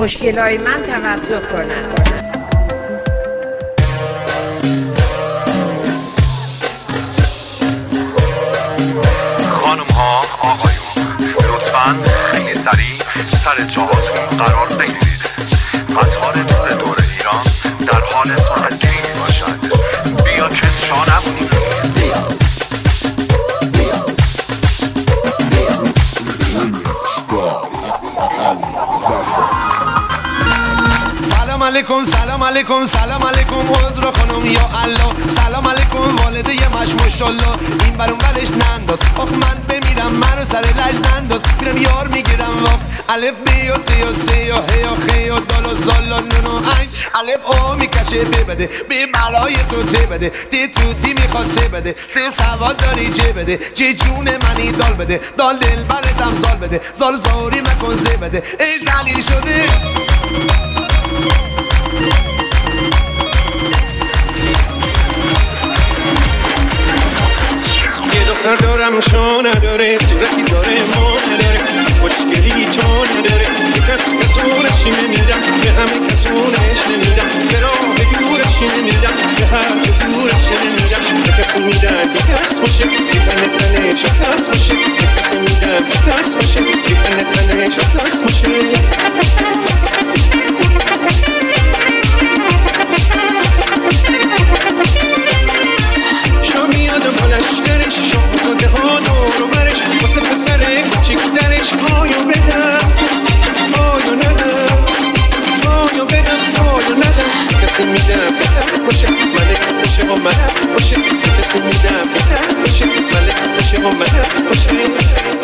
خوشگلای من توجه کنن. خانم ها آقایون، لطفاً خیلی سریع سر جاهاتون قرار بگیرید. قطار تور دور ایران در حال سرعت گیری باشد. بیا که شا نمونی. سلام علیکم سلام علیکم سلام علیکم حضر خانم یا الله. سلام علیکم والده مش ماشاءالله. این برون برش ننداز آخ من بمیرم منو سر لج ننداز. میرم یار میگیرم واف الف بی و تی و سی و هی و خی و دال و زال و نون و عین. الف او میکشه ببده بی بلای تو تی بده تی توتی میخواد سی بده سه سوال داری جه بده جه جون منی دال بده دال دل برتم زال بده زال زاری مکن زی بده ای زلیل شده. یه دختر دارم شو نداره صورتی داره ما نداره از خوشگلی تو نداره یه کسونش نمیدم به همه کسونش نمیدم به راه دورش نمیدم به حرف زورش نمیدم به کسی میدم که کس باشه که تنه شکست باشه به کسی میدم که کس باشه که تنه شکست باشه. لشکرش شاهزاده ها دور و برش واسه پسر کوچیک درش آیا بدم آیا ندم آیا بدم آیا ندم کسی میدم که باشه ملک باشه و ملک باشه کسی میدم که باشه ملک باشه و ملک باشه.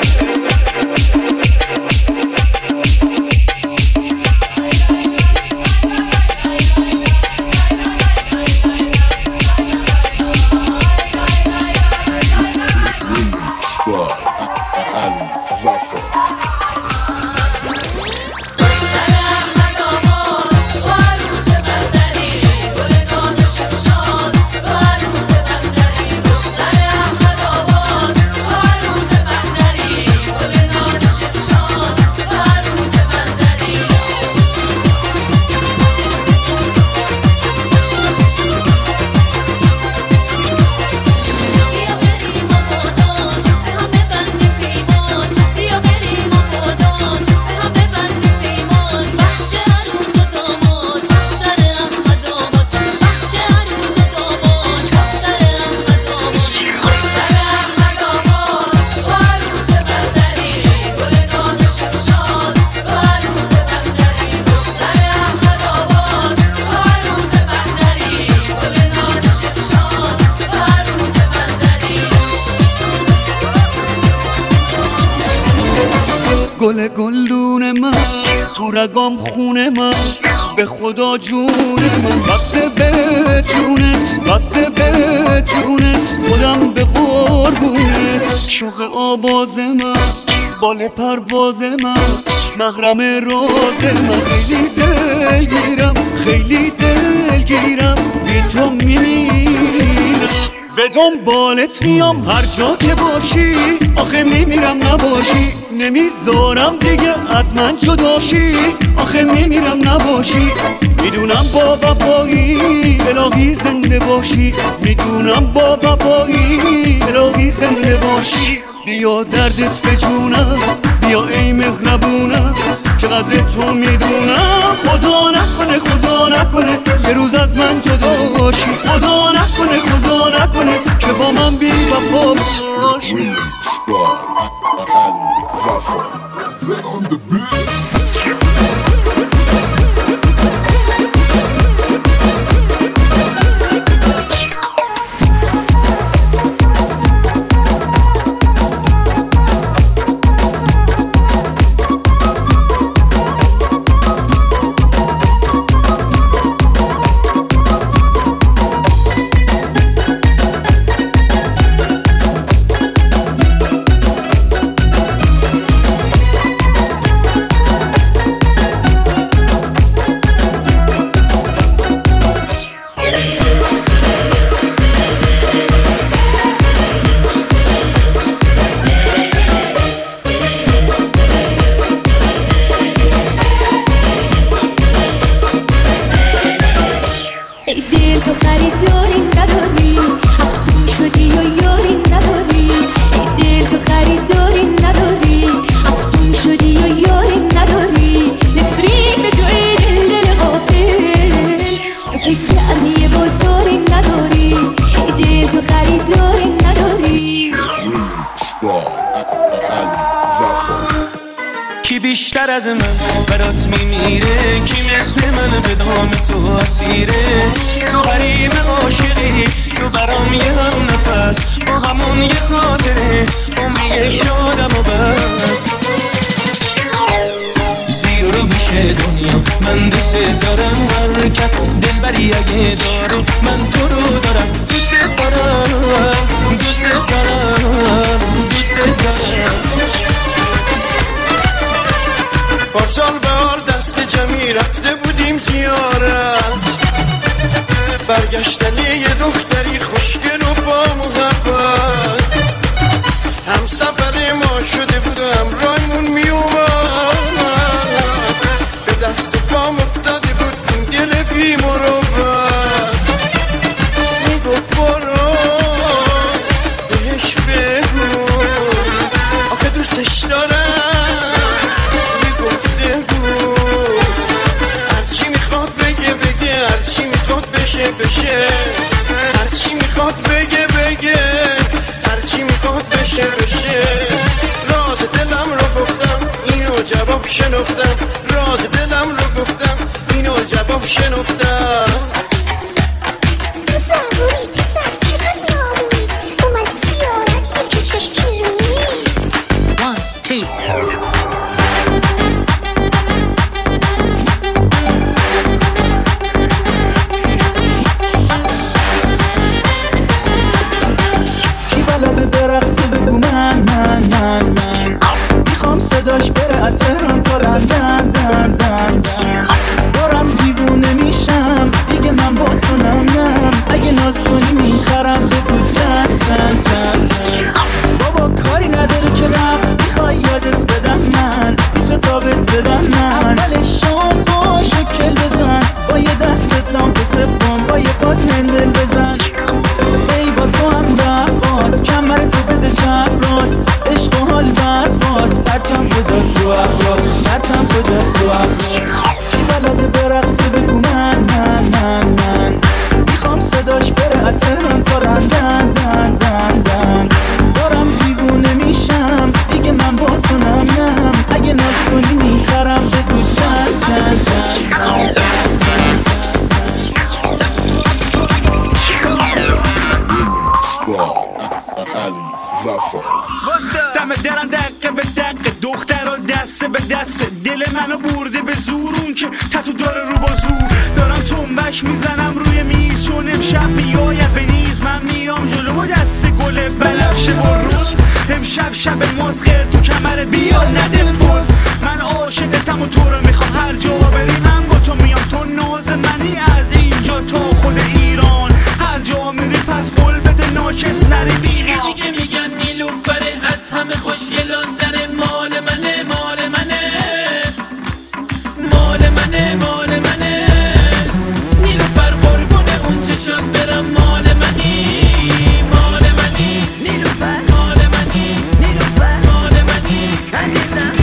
گل گلدون من تو رگام خونه من به خدا جون من بسته به جونت بسته به جونت خودم به قربونت شوق آواز من بال پرواز من محرم راز من خیلی دلگیرم خیلی دلگیرم بی تو میمیرم به دنبالت میام هر جا که باشی آخه میمیرم نباشی نمیذارم دیگه از من جداشی آخه میمیرم نباشی میدونم با وفایی الهی زنده باشی میدونم با وفایی الهی زنده باشی بیا دردت به جونم بیا ای مهربونم که قدر تو میدونم خدا نکنه خدا نکنه یه روز از من جدا باشی خدا نکنه خدا نکنه که با من بی وفا باشی. کی بیشتر از من برات میمیره، کی مثل من به دام تو اسیره. تو غریب عاشقی، تو برام یه هم نفس، با همون یه خاطره امیه شادم و بس. زیر رو میشه دنیا من دوست دارم، هر کس دلبری اگه داره من تو رو دارم. دوست دارم دوست دارم دوست دارم. پارسال بهار دست جمعی رفته بودیم زیارت، برگشتن یه دختری خوشگل و با محبت. هم سفر ما شده بود و همراهمون می اومد، به دست و پام افتاده بود این دل بی مروت. می گفت برو بهش بگو آخه دوستش دارم، بشه هرچی میخواد بگه بگه، هرچی میخواد بشه بشه. راز دلم رو گفتم اینو جواب شنفتم، راز دلم رو گفتم اینو جواب شنفتم. زبوری پسر چقدر نامونی، اومد زیارت یکی چشم چیرونی. 1 2 میخوام صداش بره از تهران تا لندن دن دن دن. دارم دیوونه میشم دیگه من با تو نم، اگه ناز کنی میخرم بگو چند چند چند چند. بابا کاری نداره که رقص میخوای یادت بدم من، بیشو تابت بدم من. اولش شام با شکل بزن، با یه دستت لامپ صف کن، با یه پات هندل بزن. ای با تو هم رقاص کمر تو بده چپ راست، عشق و حال برباز. پرچم کجاست رو احراز، پرچم کجاست رو احراز. کی بلده برقصه بگو من میخوام صداش بره از تهران تا لندن دن دن دن. دارم دیوونه میشم دیگه من با تو نم، اگه ناز کنی میخرم بگو چند چند چند چند چند چند. دم درم دقه به دقه، دختر و دسته به دسته. دل منو برده به زور، اون که تتو داره رو بازو. دارم تنبش میزنم روی میز، چون امشب میاید به نیز. من میام جلو و دست گل بنفشه با روز. امشب شب مزغر تو کمر بیا نده پوز. من عاشقتم و تو رو میخوام، هر جا بری من با تو میام. تو ناز منی از اینجا تا خود ایران، هر جا میری پس قول بده ناکس نری بیمان. دیگه میگن نیلوفره از همه خوشگل و سر مال منه مال منه مال منه مال منه. نیلوفر قربونه اون چشات برم، مال منی مال منی. نیلوفر مال منی، نیلوفر مال منی عزیزم.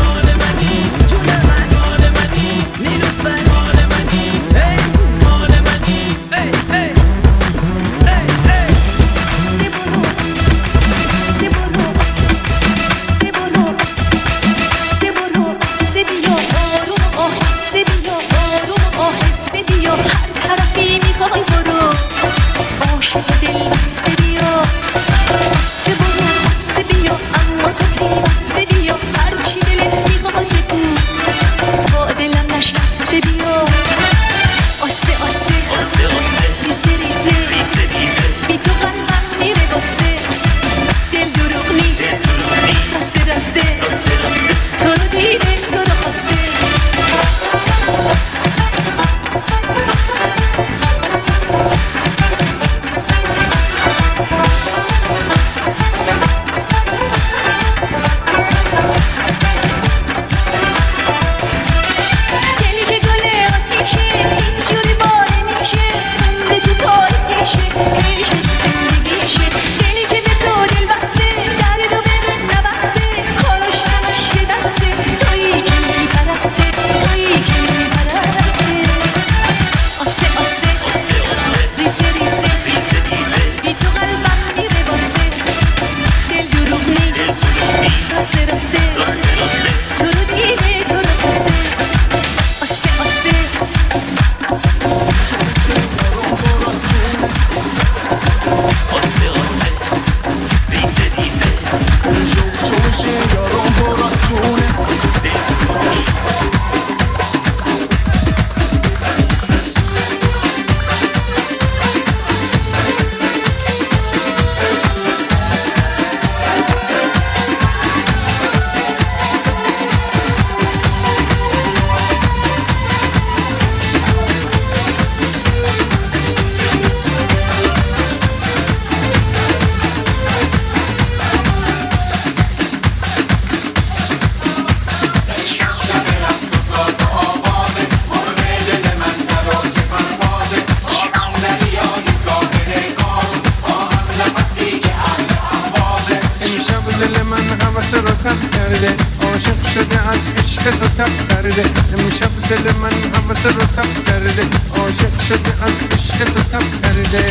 عاشق شده از عشق تو تب کرده امشب دل من حوث رو تب کرده عاشق شده از عشق تو تب کرده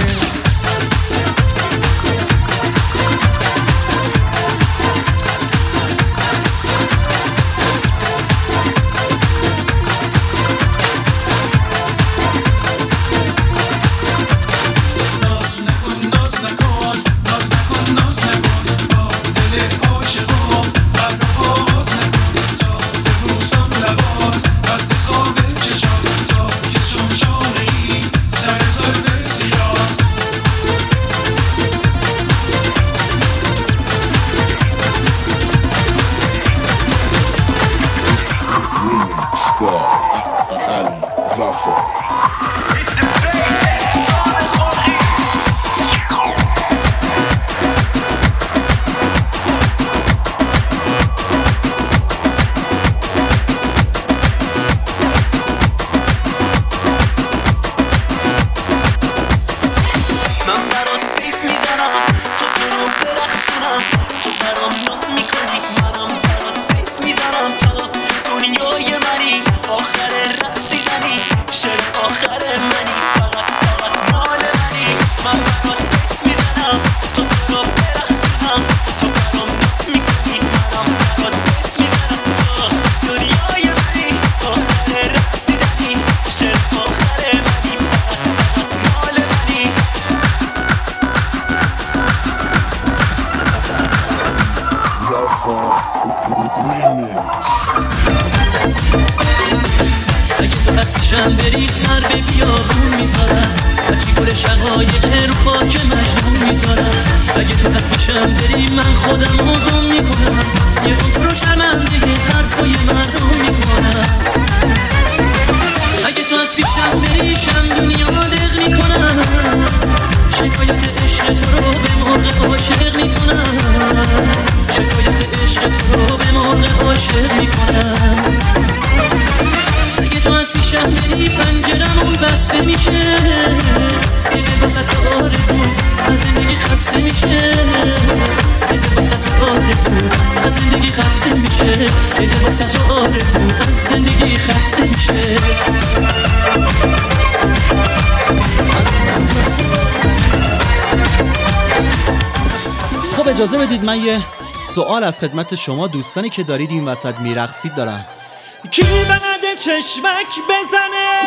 خب اجازه بدید من یه سوال از خدمت شما دوستانی که دارید این وسط میرقصید دارم. کی بلده چشمک بزنه؟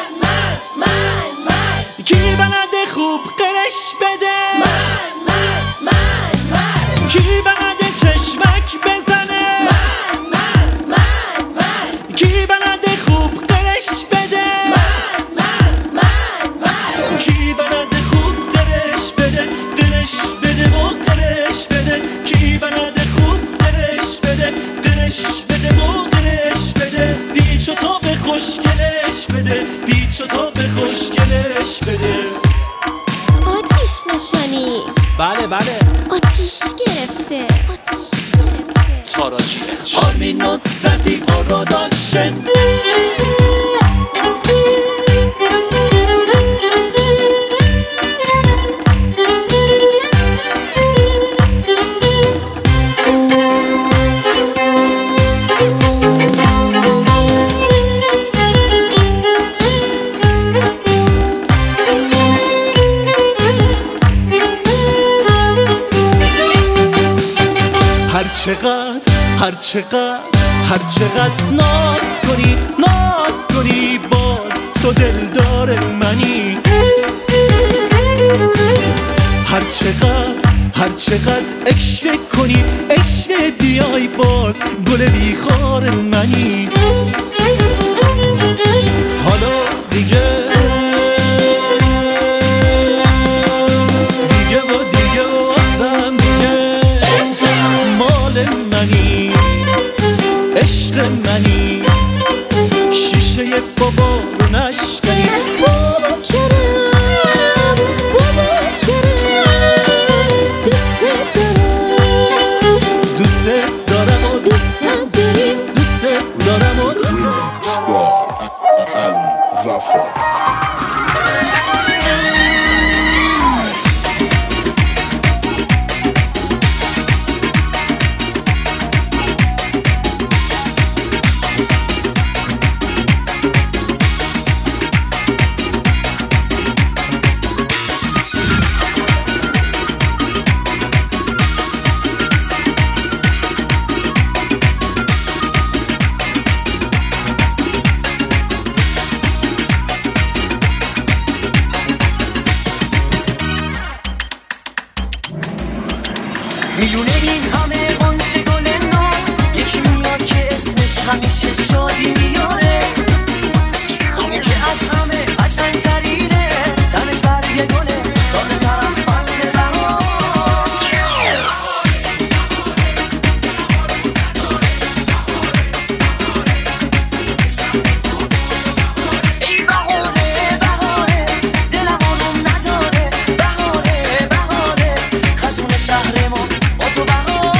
من کی بلده خوب قرش بده؟ من کی بلده چشمک بزنه؟ من کی بلده خوب قرش بده؟ من کی بلده خوب قرش بده؟ قرش بده و قرش بده. کی بلده خوب قرش بده؟ قرش بده و قرش بده. پیچ و تا به خوشگلش بده. پیچ و تا به خوشگلش بده. آتیش نشانی. بله آتیش گرفته. تاراجیلش آرمین نصرتی پروداکشن. هر چقدر ناز کنی باز تو دلدار منی. هر چقدر عشق کنی عشق بیای باز گل بیخار منی. حالا دیگه و آسم دیگه مال منی. عشق منی. شیشه بابا رو نشکنی. بابا کرم دوست دارم و دوست دارم و میونه این همه غنچه گل ناز یکی میاد که اسمش همیشه شادی میاره اونی که از همه قشنگ‌ترینه تنش برگ گله تازه تر از فصل بهار ای بهاره بهاره دلم آروم نداره بهاره بهاره خزون شهر ما با تو بهاره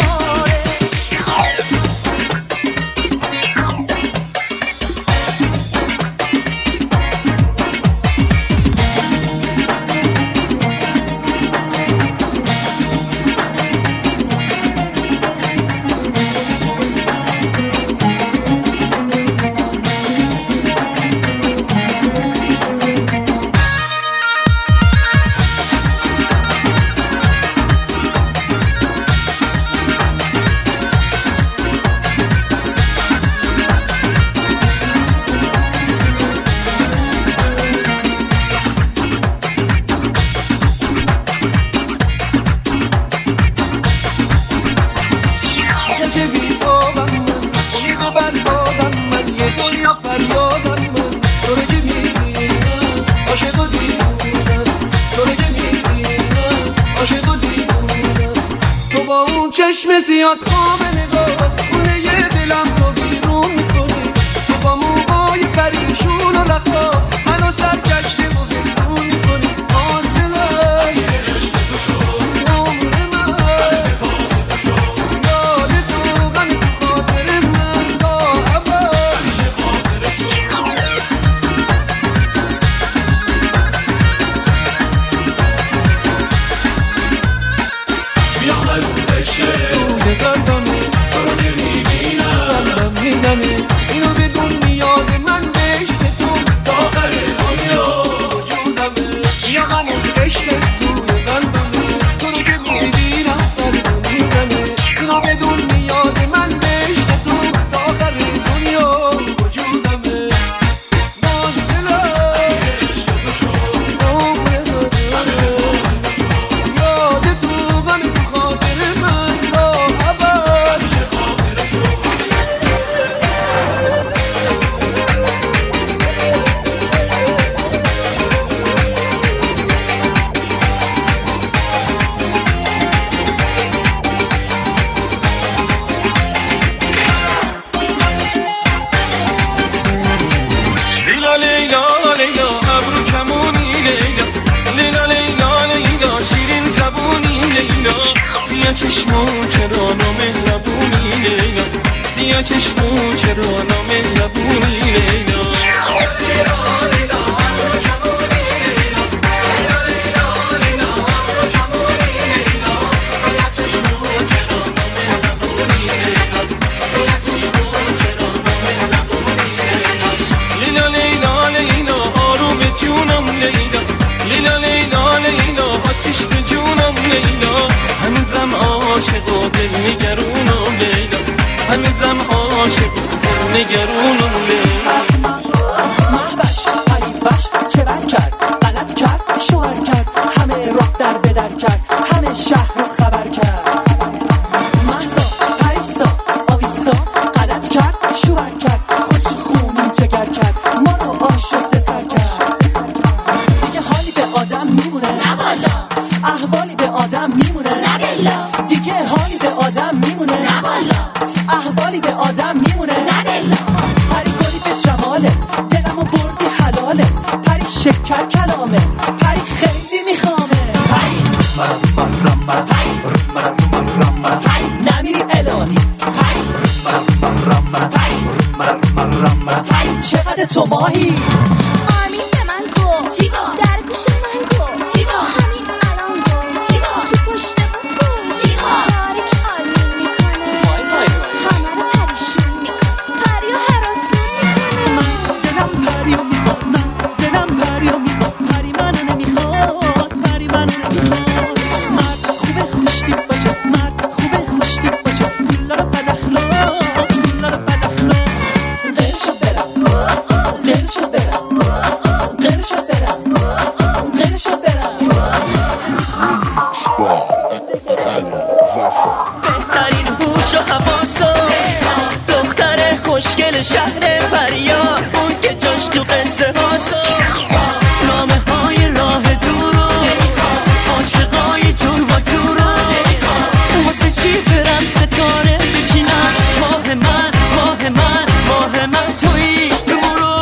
چشم زیاد خواب نگاه خونه یه دلم رو بیرون میکنی تو با موهای پریشون و رفا منو سرگشته و بیرون میکنی آن دلم عمر من یاد تو غمی تو خاطر من تا ابد توی گردمه تو رو نمیبینم قلبم میزنه اینو بدون نیاز من بهشت تو تا آخر دنیا وجودمه یا منو عشق توی قلبمه تو رو که میبینم قلبم میزنه اینو بدون نیاز من بهشت تو تا آخر دنیا وجودمه باز دلم عمر من یاد تو غم تو خاطر من تا ابد لیلا لیلا لیلا ابرو کمونی لیلا لیلا لیلا لیلا شیرین زبونی لیلا سیاه چشمو چرا نامهربونی لیلا سیاه چشمو چرا نامهربونی لیلا لیلا لیلا لیلا آروم جونم لیلا لیلا لیلا لیلا آتیش به جونم لیلا هنوزم عاشق و دل نگرونم لیلا هنوزم عاشق و دل نگرونم لیلا محبش غریبش چه بد کرد غلط کرد شوهر کرد همه راه در بدر کرد همه شهر رو خبر کرد محسا پریسا آویسا غلط کرد شوهر کرد خوش خونی جگر کرد ما رو آشفته سر کرد دیگه حالی به آدم میمونه نه والا احوالی به آدم میمونه نه بلا دیگه حالی به آدم میمونه نه والا احوالی به آدم میمونه نه بلا پری گلی به جمالت دلمو بردی حلالت پری شکر کلامت پری خیلی میخوامه پری پری نمیری الهی پری چقدر تو ماهی آرمین به من گفت در گوش من گفت همین الان گفت تو پشت من گفت کاری که آرمین میکنه همه رو پریشون میکنه پریو هراسون میکنه دلم پریو میخواد من دلم پریو میخواد پری منو نمیخواد پری منو نمیخواد مرد خوبه خوشتیپ باشه مرد خوبه خوشتیپ باشه بیلا رو بد اخلاق بیلا رو بد اخلاق دلشو برم مثل شهر پریا، اون که جاش تو قصه هاسا نامه های راه دورو عاشقای جون و جورو واسه چی برم ستاره بچینم ماه من ماه من ماه من تویی نورو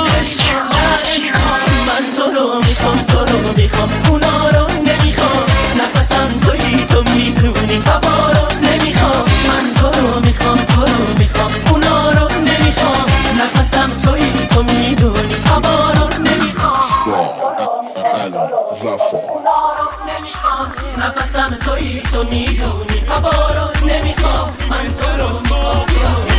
من تو رو میخوام تو رو میخوام اونا رو نمیخوام نفسم تویی تو میدونی هوا رو نمیخوام من تو رو میخوام تو رو میخوام اونا رو نمیخوام نفسم تویی تو میدونی هوا رو نمیخوام نفسم تویی تو میدونی هوا رو نمیخوام من تو رو میخوام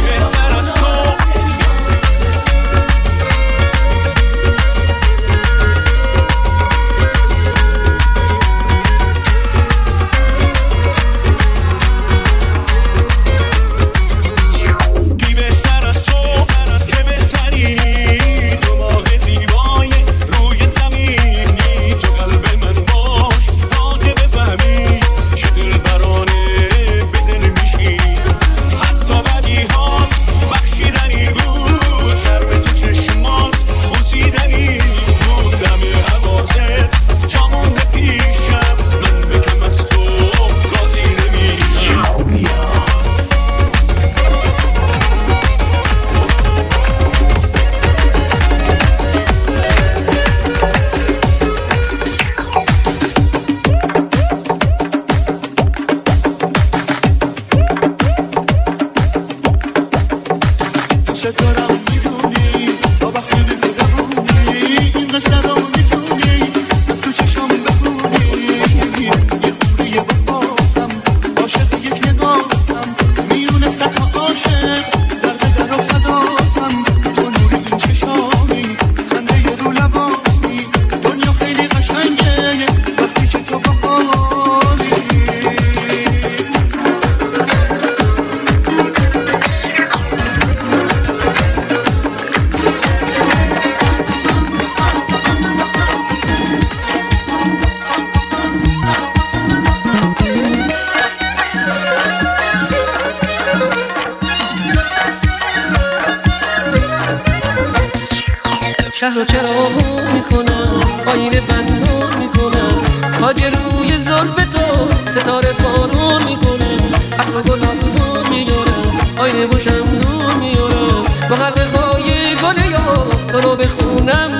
شهر رو چرا میکنم آینه بندون میکنم تاج روی زلف تو ستاره بارون میکنم عطر گلابون میارم آینه و شمدون میارم با حلقه های گل یاس تو رو به خونم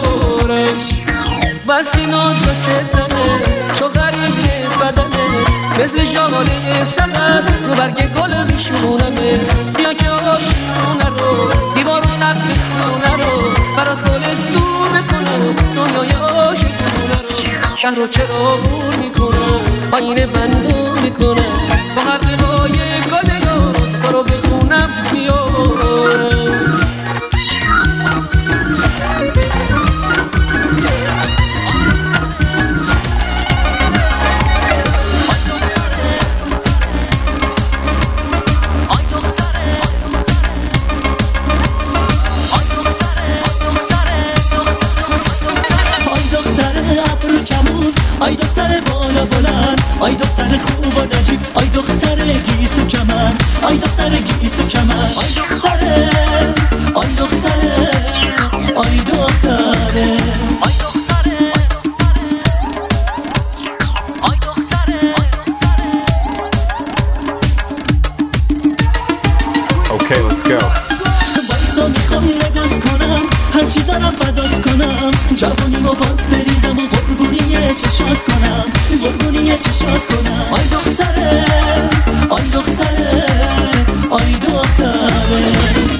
میارم بس که ناشکتمه شوهری بدنه مثل ژاله سحر رو برگ گل میشونمت بیا که آشونه رو دیوار و سقف خونه رو برات گلستون بکنم دنیای عاشقونه رو شهر رو چراغون میکنم آینه بندون میکنم با حلقه های گل یاس تو رو به خونم میارم آی دختر بالا بلند آی دختر خوب و نجیب آی دختر گیس و کمن آی دختر گیس و کمن آی دختره آی دختره آی دختره آی دختره آی دختره Okay, let's go. بایسا میخوام نگات کنم هرچی دارم فدات کنم جوانی و بات بریزم و قربونی چشات کنم قربونی چشات کنم آی دختره آی دختره آی دختره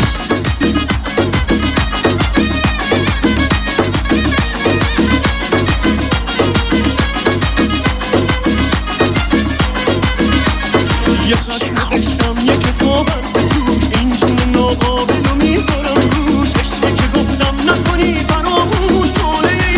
یه خط نوشتم یه کتابم توش این جون ناقابل رو میذارم روش عشقی که گفتم نکنی فراموش شعله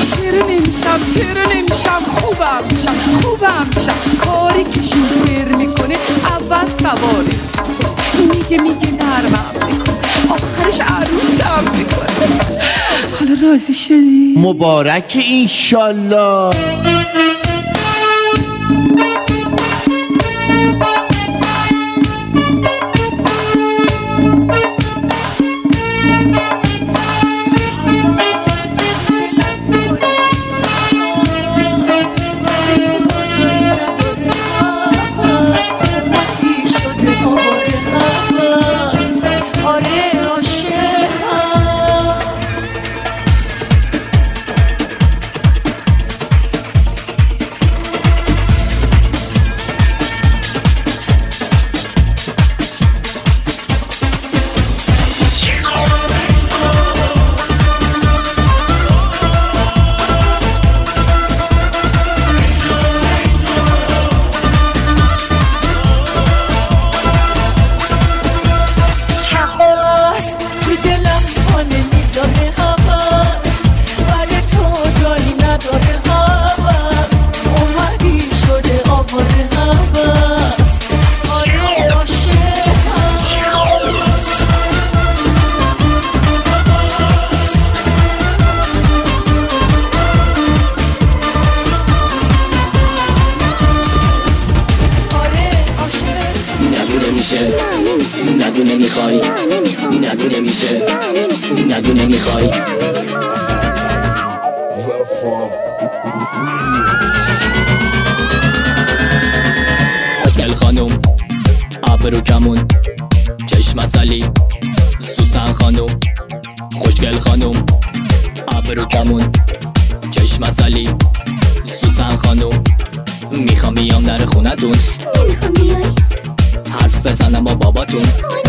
چرا نمیشم خوبم میشم کاری که شوهر میکنه اول سواری میگه نرمم میکنه آخرش عروسم میکنه. حالا راضی شدی؟ مبارک اینشالله. ندونه میخوای ندونه میشه ندونه میخوای خوشگل خانوم ابرو کمون چشم اصلی سوسن خانوم خوشگل خانوم ابرو کمون چشم اصلی سوسن خانوم میخوام بیام در خونتون نمیخوام بیای حرف بزنم با باباتون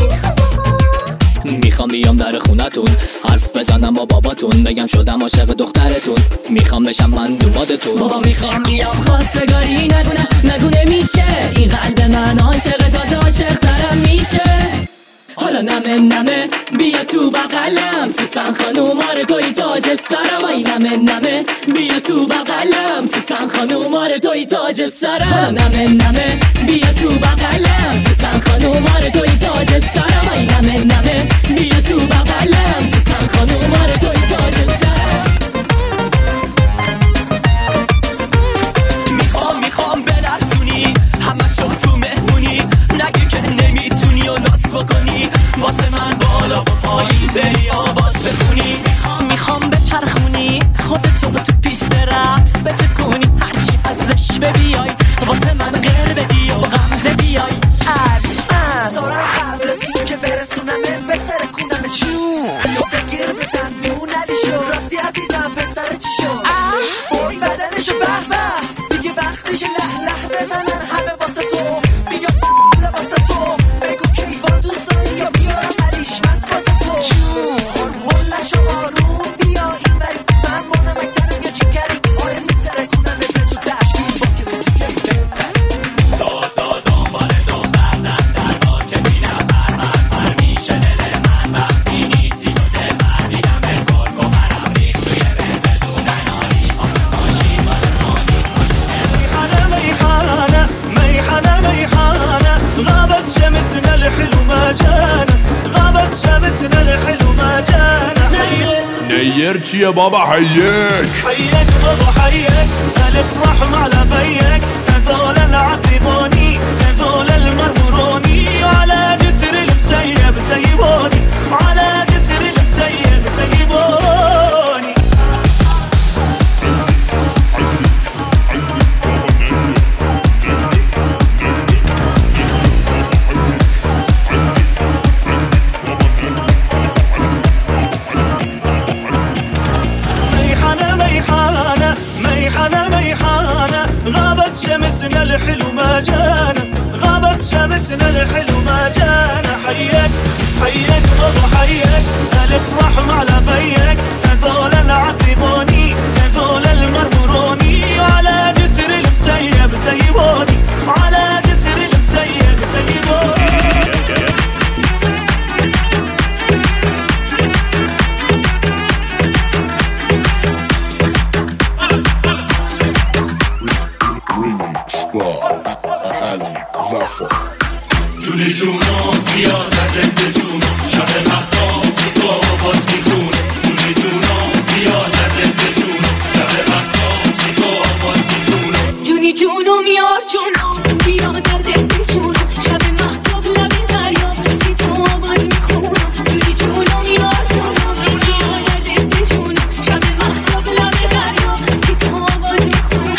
میخوام بیام در خونتون حرف بزنم با باباتون بگم شدم عاشق دخترتون میخوام بشم من دوبادتون بابا میخوام بیام خواستگاری نگونه میشه این قلب من عاشق تازه عاشق ترم میشه حالا نمه بیا تو بغلم سوسن خانوم آره توی تاج سرم ای نمه بیا تو بغلم سوسن خانوم آره توی تاج سرم حالا نمه بیا تو بغلم سوسن خانوم آره توی تاج سرم ای نمه بیا تو بغلم سوسن خانوم آره توی تاج سرم میخوام برسونی همشو تو مهمونی نگی که نمیتونی و ناس بکنی واسه من بالا و پایین بری آواز بخونی میخوام بچرخونی خودتو تو پیست رقص بتکونی هرچی ازش ببیای واسه من غیر بدی و غمزه بیای عشق دارم قبل از این که برسونم بهتره کنم چون بگیر بدن دون علی شو راستی عزیزم پسر چی شد بای بدنشو به دیگه وقتش له بزنن همه واسه تو بیا واسه تو بگو کیوان دوست داری یا بیارم علیش مست واسه تو چون هلشو آروم بیا این بری من مانم اکترم یا چیکری آره میتره کنم به تو تشکیل با کسی تو کسی دنبال دختر در با کسی نفر میشه دل من وقتی نیستی تو دل من دیدم به کل گوهرم ریخت توی بنز دونناری آمه باشی بالمانی ميحانة غابت شمسنا الحلو ما جانا غابت شمسنا الحلو ما جانا نیر چیه بابا حيك بابا حيك الافرح مع لبيك هذول العقبوني هذول المرمروني على جسر المسيب سيبوني على جسر المسيب سيبوني ميحانة غابت شمسنا الحلو ما جانا غابت شمسنا الحلو ما جانا حيك بابا حيك الافرح مع لبيك هذول العقبوني هذول المرمروني على جسر المسيب سيبوني على جسر المسيب سيبوني جونی جونم بیا ندل جون شب مهتاب سیتا باز میخونه جونی جونم بیا ندل جون شب مهتاب سیتا باز میخونه جونی جونم یار جونم بیا در دل جون شب مهتاب لب دریا سیتا باز میخونه جونی جونم یار جونم بیا در دل جون شب مهتاب لب دریا سیتا باز میخونه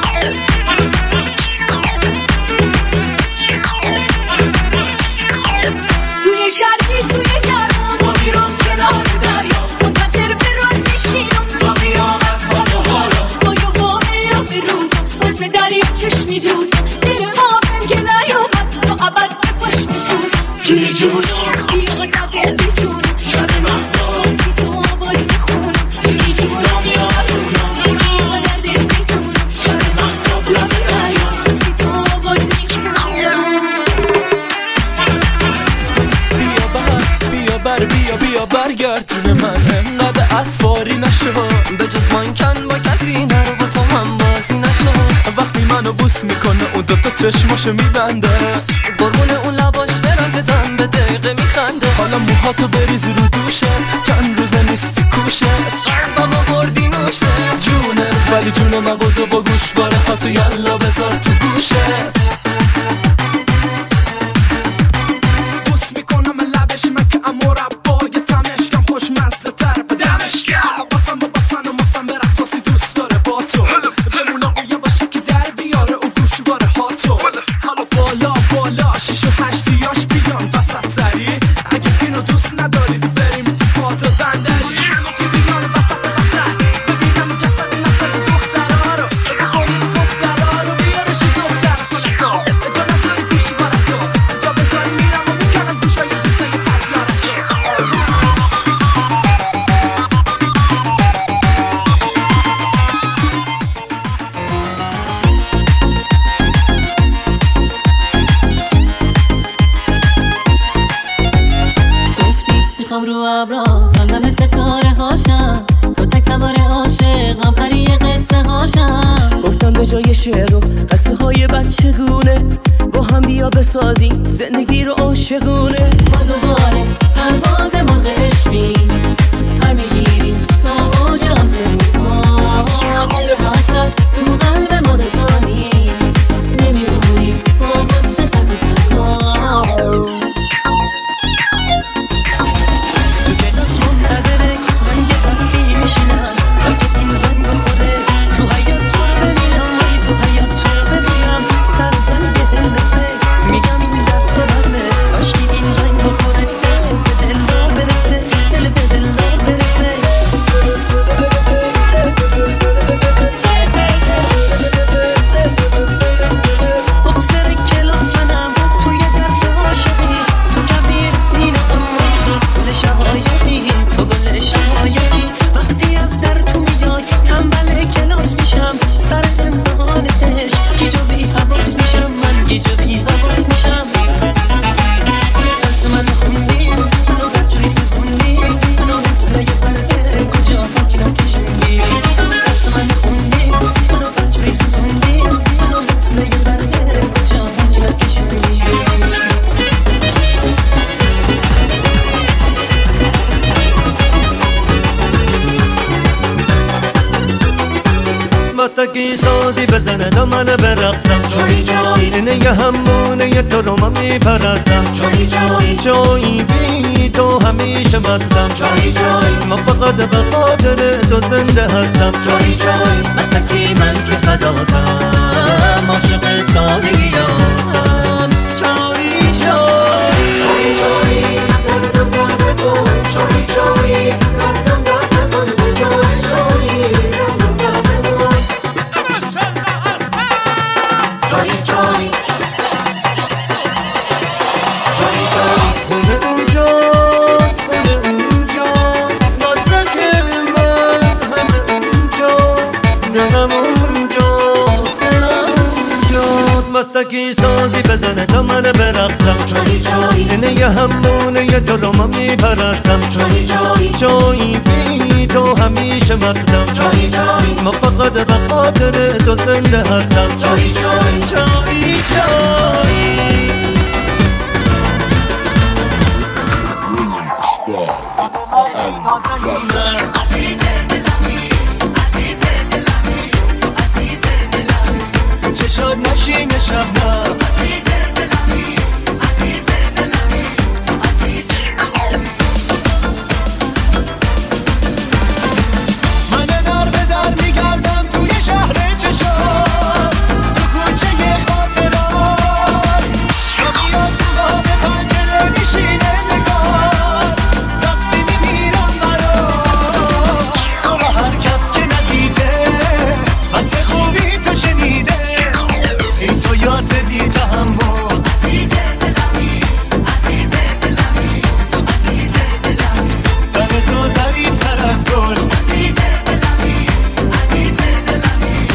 توی شرقی توی گرما ما میرم کنار دریا منتظر برات میشینم تا بیامد بالا حالا با یه واقعی به روزم باز به دریا چشمی دوزم دل غافل که نیامد تا ابد به پاش میسوزم جونی جونم بیا در دل جون شب مهتاب سیتا باز میخونم جونی جونم یار جونم بیا در دل جون شب مهتاب لب دریا سیتا باز میخونم بیا برگردونه من انقدر اطفاری نشو به جز من کن با کسی نرو با تو هم بازی نشو وقتی منو بوس میکنه اون دوتا چشماشو میبنده قربون اون لباش برم که دم به دقیقه میخنده حالا موهاتو بریز رو دوشه چند روزه نیستی کوشه بابا بردی نوشه جونت ولی جون من بردو با گوش باره هاتو یلا بذار تو گوشت بسازی زندگی رو عاشقونه ما دوباره پرواز مرغ عشقی پر میگیریم تا اوج آسمون حسرت تو قلب ما دوتا نیست نمیمونیم با واسه تک تنها تو کلاس منتظره زنگ تفریح میشینم اگه این زنگ بخوره تو حیات تو رو ببینم تو حیات تو رو ببینم سر زنگ هندسه میگم این درس و بسه کاشکی این زنگ بخوره به دل دار برسه دل به دل دار برسه خب سر کلاس منم توی درس عاشقی تو کبیر سینه خمایی گل شقایقی تو گل شقایقی وقتی از در تو میای تنبل کلاس میشم سر امتحان عشق گیج و بی حواس میشم من گیج و بی حواس میشم درس من خوندی منو بجوری سوزوندی منو مثل یه برده کجا حاکینا کشوندی درس من خوندی منو بجوری سوزوندی منو مثل یه برده کجا حاکینا کشوندی مستکی سازی بزنه دامنه برقصم جایی جایی اینه یه همونه یه تو رو من میپرستم جایی جایی جایی بی تو همیشه مستم جایی جایی من فقط به خاطر تو زنده هستم جایی جایی مستکی من که فداتم عاشق سادگیام جایی جایی جایی جایی دردم درد تو جایی جایی دردم درد تو جایی جایی بستگی سازی بزنه تا من برقصم جایی جایی اینه یه همونه یه درما میپرستم جایی جایی جایی بی تو همیشه مستم جایی جایی ما فقط به خاطر تو زنده هستم جایی جایی جایی جایی چشات نشین شبنم من در به در میگردم توی شهر چشات تو کوچه خاطرات میاد تو باب پنجره میشینه نگار دستی میگیرم برات تو هر کس که ندیده بس به خوبی تو شنیده این تو یاس بی تحمل عزیز دلمی عزیز دلمی عزیز دلمی تن تو ظریفتر از گل عزیز دلمی عزیز دلمی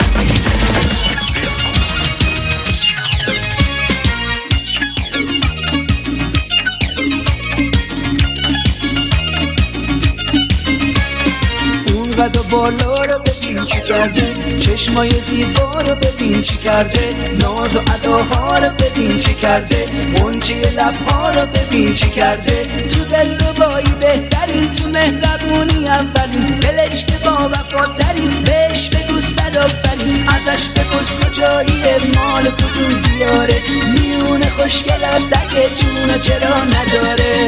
اون قد و بالا رو ببین چی کرده چشمای زیبا رو ببین چی کرده ناز و اداها رو ببین چی کرده منچه لبها رو ببین چی کرده تو دلربایی بهترین تو مهربونی اولین دلش که با وفاترین بهش بگو صد آفرین ازش بپرس کجاییه مال کدوم دیاره میونه خوشگلات اگه جونو چرا نداره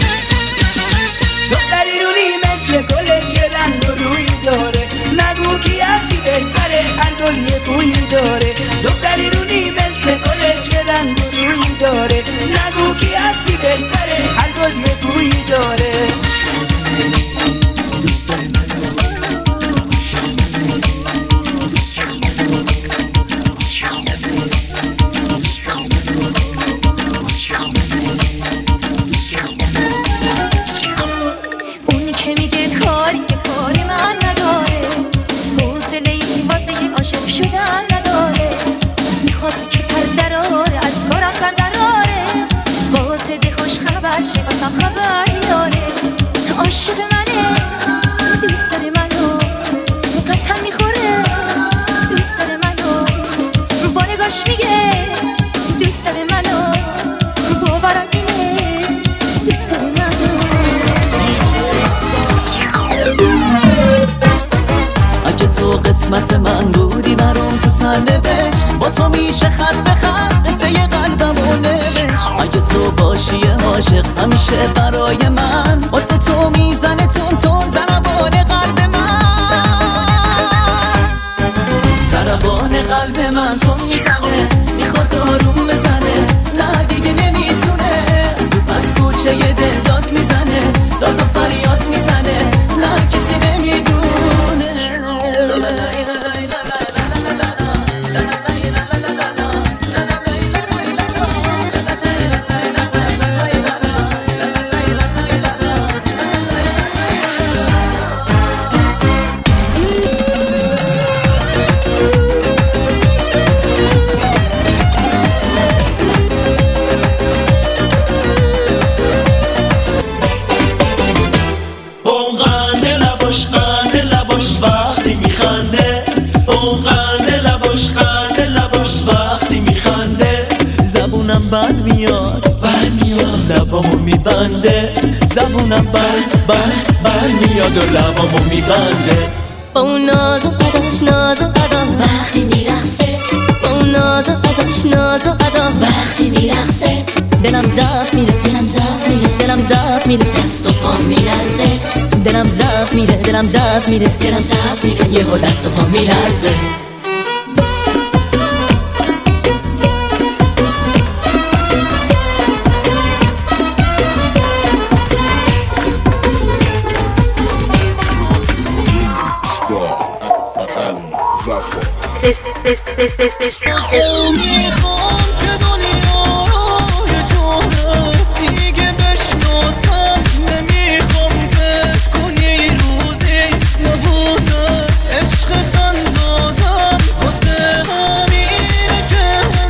دختری رونی مثل گل چه رنگ و روی داره نگو کی از کی بهتره هر گل یه بویی داره دختری رونی مثل گل چه رنگ و روی داره نگو کی از کی بهتره هر گل یه بویی داره عاشق منه دوست داره منو قسم میخوره دوست داره منو با نگاش میگه دوست داره منو باورم اینه دوست داره منو اگه تو قسمت من بودی برام تو سرنوشت با تو میشه خط به خط قصه ی قلبمو نوشت اگه تو باشی عاشق همیشه برای من واسه تو میزنه تون تون ضربان قلب من ضربان قلب من تون میزنه میخواد آروم بزنه نه دیگه نمیتونه زود از کوچه ی دل داد میزنه داد و فریاد میزنه نه کسی نمیدونه بد میاد لبامو میبنده زبونم بد میاد و لبامو میبنده با اون ناز و قداش ناز و قدا وقتی میرخصه با اون ناز و قداش ناز و قدا وقتی میرخصه دلم زف میره دلم زف میره دلم زف میره دست و پام میلرزه دلم زف میره دلم زف میره دلم زف میره یهو دست و پام میلرزه میخوام که دنیا رو یه جوره دیگه بشناسم نمیخوام فکر کنی روزی نبوده عشقت اندازم واسه همینه که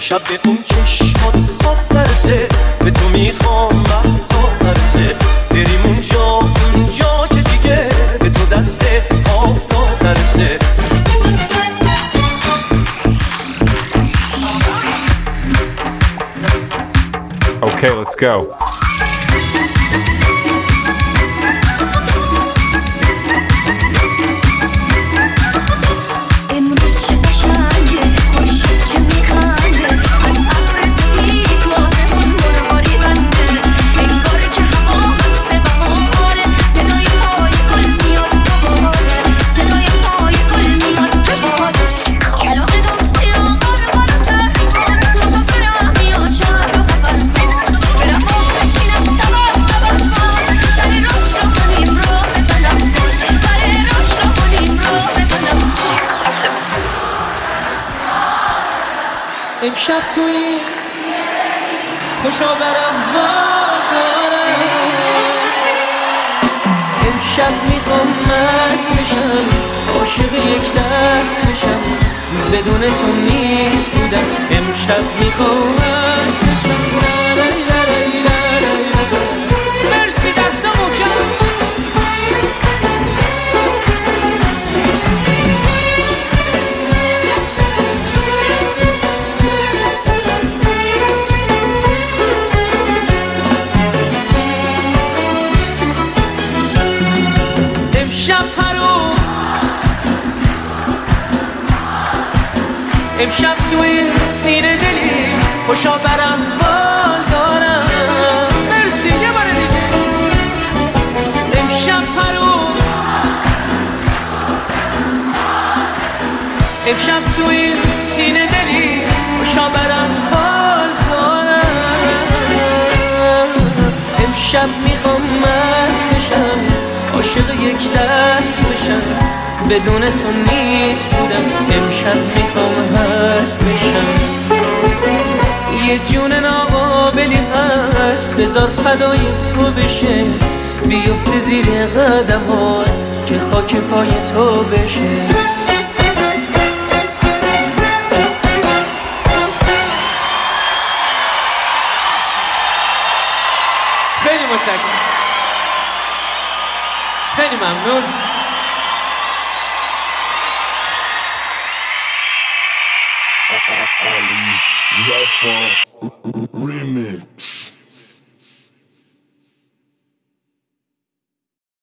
شب به اون چشمات خواب نرسه به تو میخوام وقتا نرسه بریم اونجا که دیگه به تو دست آفتاب نرسه Okay, let's go. امشب توی خوشا بر احوال دارم امشب میخوام مست بشم عاشق یک دست بشم بدون تو نیست بودم امشب میخوام مست بشم مرسی دست محکم امشب توی سینه دلی خوشا برم حال دارم مرسی یه بار دیگه امشب امشب توی سینه دلی خوشا برم حال دارم امشب میخوام مست بشم عاشق یک دست بشم بدون تو نیست بودم امشب میخوام هست بشم یه جون ناقابلی هست بذار فدای تو بشه بیفته زیر قدم ها که خاک پای تو بشه خیلی متشکرم خیلی ممنون Ali Jaffa